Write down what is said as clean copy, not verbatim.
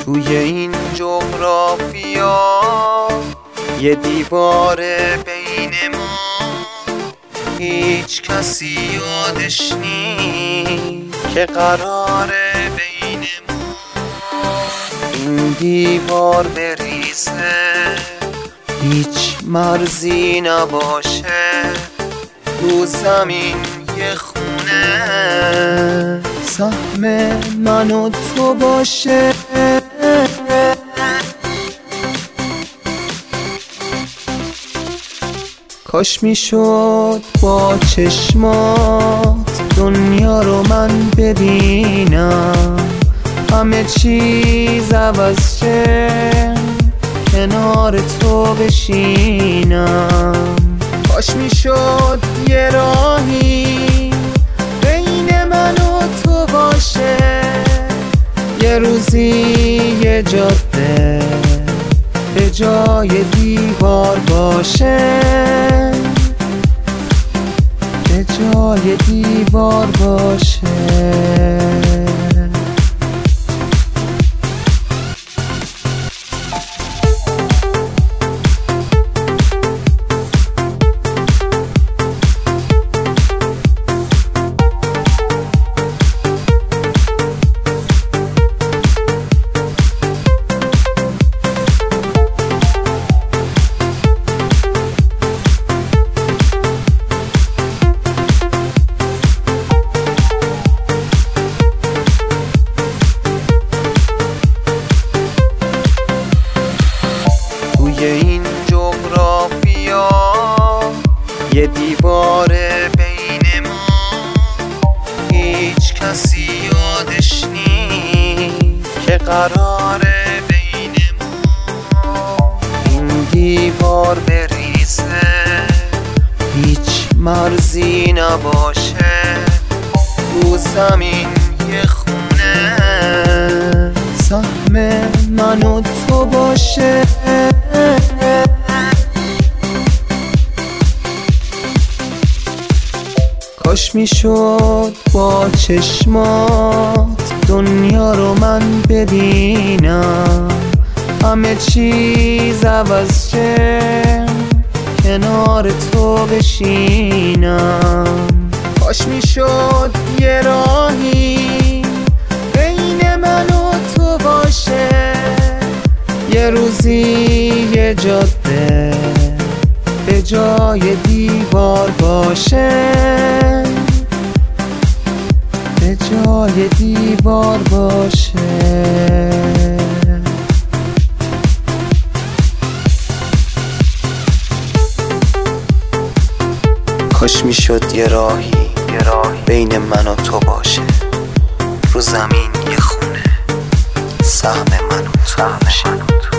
توی این جغرافیا یه دیوار بین ما، هیچ کسی یادش نیست که قراره بین ما این دیوار بریزه، هیچ مرزی نباشه، رو زمین یه خونه سهم من و تو باشه. کاش میشد با چشمات دنیا رو من ببینم، همه چیز عوض شه کنار تو بشینم. کاش میشد یه راهی بین من و تو باشه، یه روزی یه جاده به جای دیوار باشه، به جای دیوار باشه. این جغرافیا یه دیوار بین ما، هیچ کسی یادش نیست که قراره بین ما این دیوار بریزه، هیچ مرزی نباشه، رو زمین یه خونه سهم من و تو باشه. کاش میشد با چشمات دنیا رو من ببینم، همه چیز عوض شه کنار تو بشینم. کاش میشد یه راهی بین من و تو باشه، یه روزی یه جاده به جای دیوار باشه، به جای دیوار باشه. کاش میشد یه راهی بین من و تو باشه، رو زمین یه خونه سهم من و تو باشه.